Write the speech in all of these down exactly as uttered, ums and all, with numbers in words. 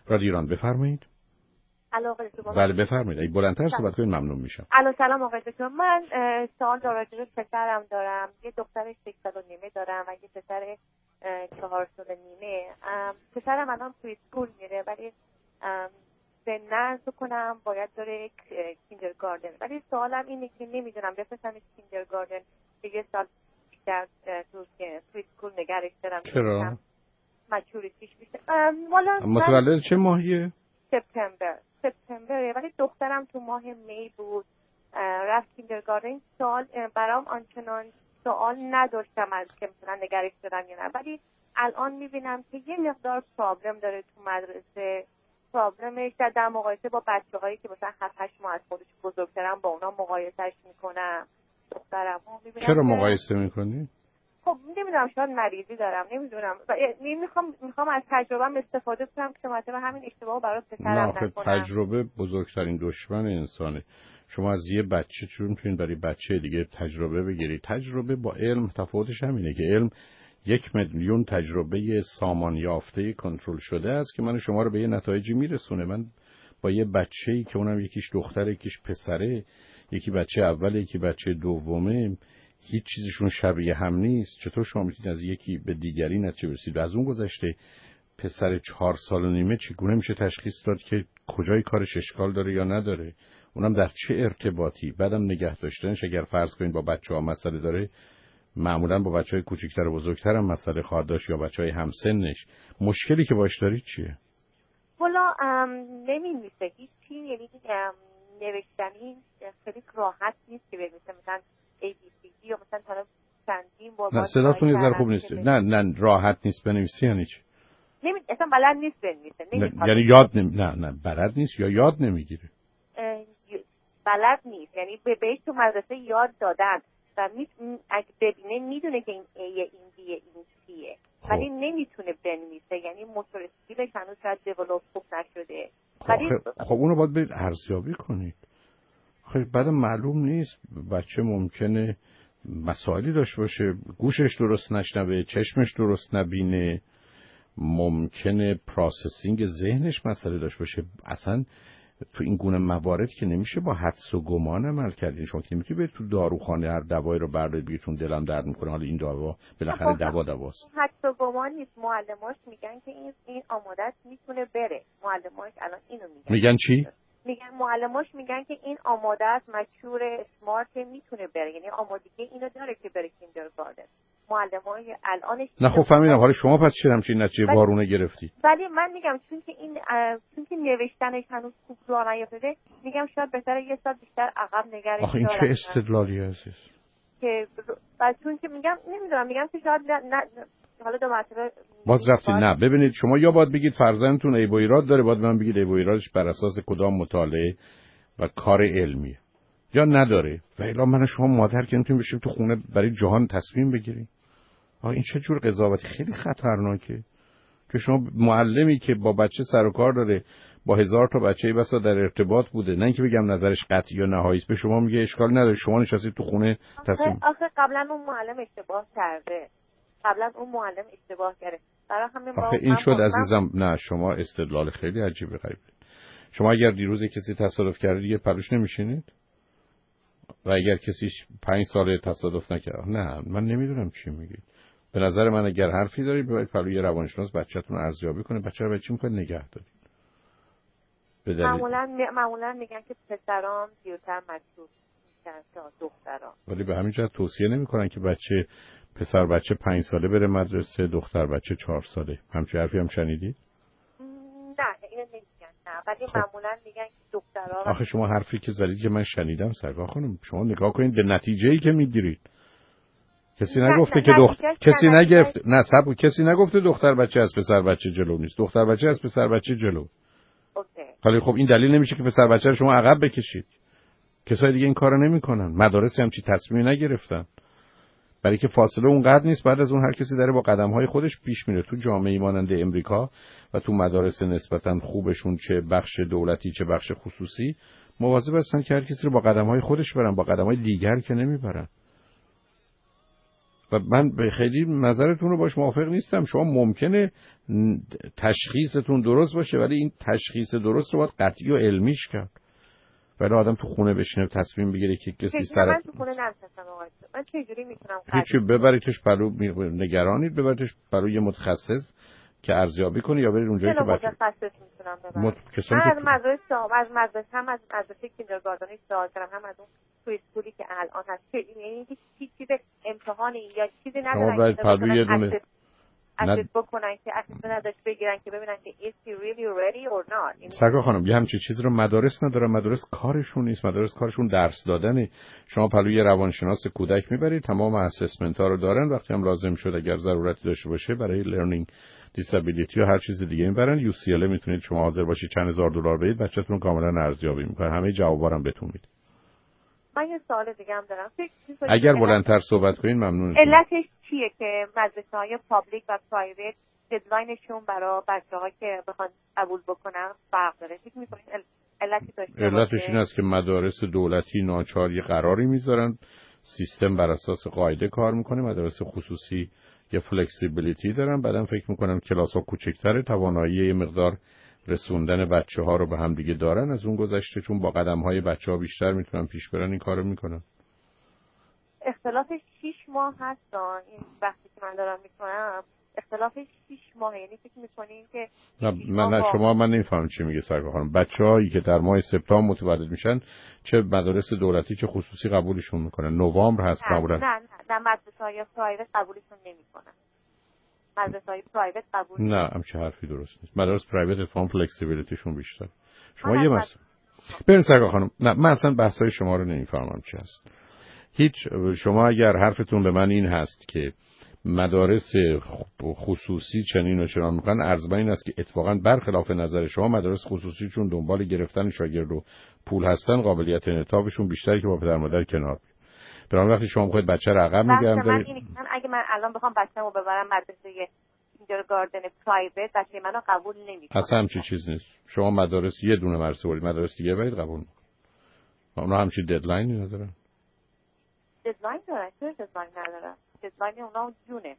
رادیو ایران بفرمایید. الو آقای دکتر. بله بفرمایید. اگه بلندتر صحبت کنید ممنون میشم. الو سلام آقای دکتر. من سوال راجع به پسرم دارم. یه دختر شش سال و نیمه دارم و یه پسر چهار سال و نیمه. پسرم الان توی اسکول میره ولی سنن تو کنم باید داره کیندرگاردن، ولی سوالم اینه که نمیدونم بفرستمش کیندرگاردن که یه سال بیشتر تو توی اسکول نگرش دارم. چرا؟ مچوریتیش بیشتر. والا متولد چه ماهیه؟ سپتامبر. سپتامبره ولی دخترم تو ماه می بود رفت کیندرگاردن. سوال برام آنچنان سوال نداشتم از که مثلا نگرش دارم یا نه، ولی الان میبینم که یه مقدار پرابلم داره تو مدرسه. پرابلمش در مقایسه با بچه‌هایی که مثلا هفت هشت ماه از خودش بزرگترن با اونا مقایسهش میکنم. دخترمو میبینم. چرا مقایسه میکنی؟ خب نمیدونم شاید مریضی دارم، نمیدونم. میخوام میخوام از تجربه‌ام استفاده کنم که مثلا همین اشتباهو برای پسرم نکنم. نه تجربه بزرگترین دشمن انسانه. شما از یه بچه چون میتونید برای بچه دیگه تجربه بگیرید. تجربه با علم تفاوتش همینه که علم یک میلیون تجربه سامان یافته کنترل شده است که من شما رو به یه نتایجی میرسونه. من با یه بچه‌ای که اونم یکیش دختره یکیش پسره، یکی بچه اول یکی بچه دومه، هیچ چیزشون شبیه هم نیست. چطور شما میتونید از یکی به دیگری نتیجه برسید؟ از اون گذشته پسر چهار سال و نیمه چگونه میشه تشخیص داد که کجای کارش اشکال داره یا نداره؟ اونم در چه ارتباطی؟ بعدم نگه داشتنش اگر فرض کنید با بچه‌ها مسئله داره، معمولا با بچهای کوچیک‌تر و بزرگتر هم مسئله خواهد داشت یا بچهای همسنش. مشکلی که باش دارید چیه؟ والا نمی‌نویسه هیچی، یعنی نوشتنی خیلی راحت نیست که بنویسه مثلا ای بی سی دی یا مثلا طرف چندین بار. نه صداتون یه ذره خوب نیست. نه نه راحت نیست بنویسی یعنی چی؟ نمی اصلا بلد نیست بنویسه. یعنی یاد نمی نه نه بلد نیست یا یاد نمیگیره؟ بلد نیست، یعنی به بهش تو مدرسه یاد دادن و می... اگه ببینه میدونه که این ایه این بیه این سیه ولی نمیتونه بنویسه، یعنی موتور اسکیلش هنوز شاید دیولپ خوب نشده. ولی خب اونو باید برید ارزیابی کنید. خب بعد معلوم نیست بچه ممکنه مسائلی داشته باشه، گوشش درست نشنوه، چشمش درست نبینه، ممکنه پروسسینگ ذهنش مسئله داشته باشه. اصلا تو این گونه موارد که نمیشه با حدس و گمان عمل کرد. شما که نمیتونی برید تو داروخانه هر دوایی رو بردارید بگیرتون دلم درد میکنه حالا این دوا بالاخره دوا دواست. حدس و گمان نیست. معلماش میگن که این این آماده‌اش میتونه بره. معلماش الان اینو میگن. میگن چی؟ میگن معلماش میگن که این آماده است، مچور، اسمارت، میتونه بره، یعنی آمادگی اینو داره که بره کیندرگاردن. معلمای الانش نه خب فهمیدم. حالا شما پس چرا همچین نتیجه وارونه گرفتی؟ ولی من میگم چون که این چون که نوشتنش هنوز خوب راه نیافتاده، میگم شاید بهتره یه سال بیشتر عقب نگرش دارم. آخه این چه استدلالی عزیز؟ که بعد چون که میگم نمیدونم، میگم که شاید نه حالا دو مرتبه باز رفتی. نه ببینید شما یا باید بگید فرزندتون عیب و ایراد داره، باید من بگید عیب و ایرادش بر اساس کدام مطالعه و کار علمیه، یا نداره. و الا من شما مادر که نمیتونیم بشیم تو خونه برای جهان تصمیم بگیریم. آ این چه جور قضاوتی خیلی خطرناکه که شما معلمی که با بچه سر و کار داره، با هزار تا بچه‌ای بسا در ارتباط بوده، نه اینکه بگم نظرش قطعی یا نهایی است، به شما میگه اشکال نداره، شما نشستید تو خونه تصمیم. آخه قبلا اون معلم اشتباه کرده. قبلا اون معلم اشتباه کرده. برای همین با آخه این شد عزیزم. نه شما استدلال خیلی عجیبه غریبه. شما اگر دیروز کسی تصادف کرده دیگه پلوش نمیشینید؟ و اگر کسی پنج ساله تصادف نکرد؟ نه من نمیدونم چی میگید. به نظر من اگر حرفی دارید ببرید پلوی روانشناس بچه‌تون ارزیابی کنه. بچه رو بچی میکنه نگه دارید. معمولا معمولا میگن که پسرام زیادتر مجبور میشن تا دخترام. ولی به همین جهت توصیه نمیکنن که بچه پسر بچه پنج ساله بره مدرسه، دختر بچه چهار ساله. همچین حرفی هم شنیدید؟ نه اینو نمیگن. نه ولی خب. معمولا میگن که دخترها. آخه شما حرفی که زدید که من شنیدم سرکار خانم، شما نگاه کنید به نتیجه‌ای که میگیرید. کسی نگفته که دختر کسی نگفت نه صبر کسی نگفته دختر بچه از پسر بچه جلو نیست. دختر بچه از پسر بچه جلو. اوکی. ولی خب این دلیل نمیشه که پسر بچه رو شما عقب بکشید. کسای دیگه این کارو نمیکنن. مدارس هم چی تصمیمی نگرفتن. برای که فاصله اونقدر نیست. بعد از اون هر کسی داره با قدم‌های خودش پیش میره. تو جامعه‌ای مانند امریکا و تو مدارس نسبتاً خوبشون چه بخش دولتی چه بخش خصوصی مواظب هستن که هر کسی رو با قدم‌های خودش برن، با قدم‌های دیگر که نمیبرن. و من به خیلی نظرتون رو باش موافق نیستم. شما ممکنه تشخیصتون درست باشه ولی این تشخیص درست رو باید قطعی و علمیش کرد. ولی آدم تو خونه بشینه تصمیم بگیره که کسی سر من تو خونه ننشستم آقای دکتر. من چجوری میتونم هیچی ببریدش پلو نگرانید ببریدش پلو یه متخصص که ارزیابی کنه یا برید اونجایی که بچه متخصص میتونم ببرم. مت... من از مدرسه سام از مدرسه هم از مدرسه کیندرگاردن سوال کردم هم از اون توی اسکولی که الان هست که یعنی هیچ چیز امتحانی یا چیزی ندارن که پلو یه دونه اساس بکنن که اساس نداشت بگیرن که ببینن که is he really ready or not. سرکار خانم یه همچین چیزی رو مدارس ندارن. مدارس کارشون نیست. مدارس کارشون درس دادنه. شما پلوی روانشناس کودک میبرید تمام اسسمنت ها رو دارن. وقتی هم لازم شد اگر ضرورتی داشته باشه برای لرنینگ دیسابیلیتی یا هر چیز دیگه میبرن. یو سی ال میتونید شما حاضر باشید چند هزار دلار بدید بچه‌تون کاملا ارزیابی میکنه. همه جوابا رو بهتون میده. من یه سوال دیگه هم دارم. اگر بلندتر صحبت کنین ممنون. علتش چیه که مدرسه‌های پابلیک و پرایوت ددلاینشون برای بچه‌ها که بخوان قبول بکنن فرق داره؟ فکر می‌کنین علتی داشته علتش این است که مدارس دولتی ناچار یه قراری میذارن سیستم بر اساس قاعده کار میکنه. مدارس خصوصی یه فلکسیبیلیتی دارن. بعدم فکر میکنن کلاس‌ها کوچکتره توانایی یه مقدار رسوندن بچه‌ها رو به هم دیگه دارن. از اون گذشته چون با قدم‌های بچه‌ها بیشتر میتونن پیش برن این کارو میکنن. اختلافش شش ماه هست. این وقتی که من دارم میکنم اختلافش شش ماه. یعنی فکر میکنین که نه من نه شما من نمیفهمم چی میگه سرکار خانم. بچه‌هایی که در ماه سپتامبر متولد میشن چه مدارس دولتی چه خصوصی قبولشون میکنن. نوامبر هست معمولا. نه نه نه مدرسه‌های پرایوت قبولشون نمیکنن. مدرسه‌های پرایوت قبول نه همچین حرفی درست نیست. مدارس پرایوت فام فلکسیبیلیتیشون بیشتر. شما یه مثلا ببین سرکار خانم نه من اصلا بحث‌های شما رو نمیفهمم چی هست. هیچ شما اگر حرفتون به من این هست که مدارس خصوصی چنین و چنان میکنن عرض بر این است که اتفاقا برخلاف نظر شما مدارس خصوصی چون دنبال گرفتن شاگرد و پول هستن قابلیت انعطافشون بیشتره که با پدر مادر کنار. برای وقتی شما میخواید بچه رو عقب نگه دارید من اگه من الان بخوام بچه‌مو ببرم مدرسه کیندرگاردن پرایوت بچه منو قبول نمیکنه. اصلا همچین چیز نیست. شما مدارس یه دونه مدرسه برید مدارس دیگه برید قبول میکنن. اونا همچین ددلاینی ندارن. ددلاین دارن. چرا ددلاین ندارن؟ ددلاین اونا جونه.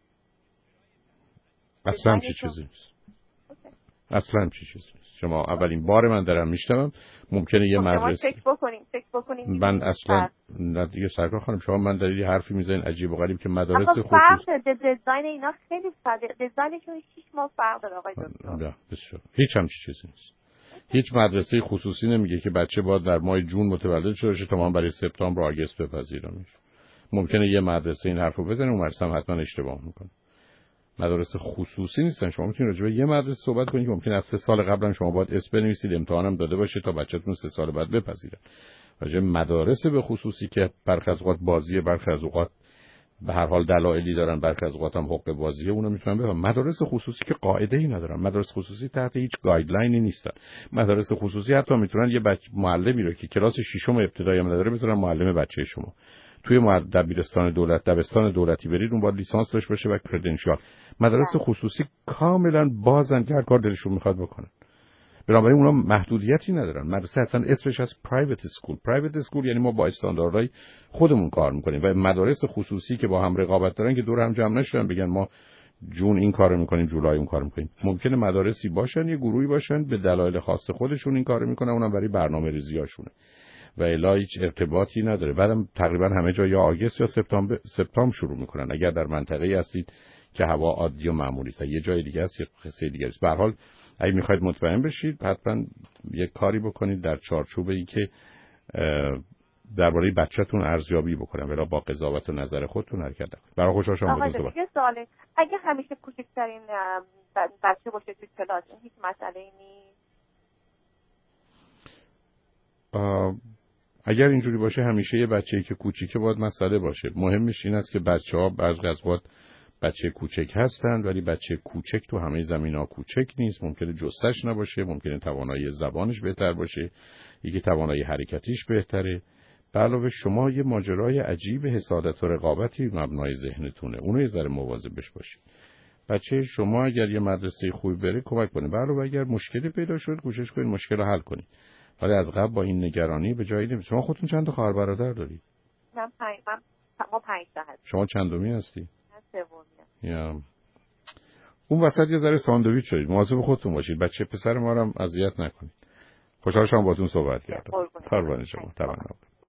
اصلا همچین چیزی نیست. اصلا همچین چیزی نیست. شما اولین بار من دارم میشنوم. ممکنه یه مدرسه چک بکنین چک بکنین. من اصلا نه دیگه سرکار خانم شما من دارید حرفی میزنین عجیب و غریب که مدارس خصوصی فرق دیزاین اینا خیلی فرق. دیزاینشون شش ماه فرق داره آقای دکتر. نه بسیار هیچ همچین چیزی نیست. هیچ مدرسه خصوصی نمیگه که بچه باید در ماه جون متولد شده تمام برای سپتامبر و آگوست بپذیرمش. ممکنه یه مدرسه این حرفو بزنه اون مدرسه هم حتما اشتباه میکنه. مدارس خصوصی نیستن. شما میتونید راجع به یه مدرسه صحبت کنید که ممکنه از سه سال قبلا شما باید اسم بنویسید امتحانم داده باشه تا بچه‌تون سه سال بعد بپذیره. راجع مدارس به خصوصی که برخی از اوقات بازیه برخی از اوقات به هر حال دلایلی دارن برخی از اوقات هم حق بازیه اونو میتونن بفهمن. مدارس خصوصی که قاعده‌ای ندارن. مدارس خصوصی تحت هیچ گایدلاینی نیستن. مدارس خصوصی حتی میتونن یه بچه معلمی رو که کلاس ششم ابتدایی هم نداره بذارن معلم بچه شما. توی دبیرستان دولت دبستان دولتی برید اون باید لیسانس داشته باشه و کردنشیال. مدارس خصوصی کاملا بازن که هر کار دلشون میخواد بکنن. بنابراین اونا محدودیتی ندارن. مدرسه اصلا اسمش از پرایوت اسکول. پرایوت اسکول یعنی ما با استانداردهای خودمون کار میکنیم و مدارس خصوصی که با هم رقابت دارن که دور هم جمع نشدن بگن ما جون این کارو میکنیم جولای اون کارو میکنیم. ممکنه مدارسی باشن یه گروهی باشن به دلایل خاص خودشون این کارو میکنن اونم برای برنامه‌ریزیاشونه و الا هیچ ارتباطی نداره. بعدم تقریبا همه جا یا آگوست یا سپتامبر سپتامبر شروع میکنن. اگر در منطقه‌ای هستید که هوا عادی و معمولی است یه جای دیگه است یه قصه دیگه است. به هر حال اگه میخواید مطمئن بشید حتما یه کاری بکنید در چارچوب این که درباره بچه‌تون ارزیابی بکنن ولی با قضاوت و نظر خودتون حرکت نکنید. برای خوشحال شدم با تو سواله اگه همیشه کوچکترین بچه باشه تو کلاس هیچ مسئله‌ای نیست. اگر اینجوری باشه همیشه یه بچه‌ای که کوچیکه باید مسئله باشه. مهمش این است که بچه‌ها بعضی از وقت بچه کوچک هستند ولی بچه کوچک تو همه زمینا کوچک نیست. ممکنه جثه‌ش نباشه، ممکنه توانایی زبانش بهتر باشه، یکی توانایی حرکتیش بهتره. به علاوه شما یه ماجرای عجیب حسادت و رقابتی مبنای ذهنتونه. اونو یه ذره مواظبش باشید. بچه شما اگر یه مدرسه خوبی بره کمک کنه. به علاوه اگر مشکلی پیدا شد کوشش کنید مشکل رو حل کنید. ولی از قبل با این نگرانی به جایی نمیرسید. شما خودتون چند تا خواهر برادر دارید؟ من پنج من ما پنج تا هست. شما چندمی هستی؟ یا اون وسط یه ذره ساندویچ شدید، مواظب خودتون باشید، بچه پسر ما رو هم اذیت نکنید. خوشحال شدم باهاتون صحبت کردم. پروانه شما تمنا.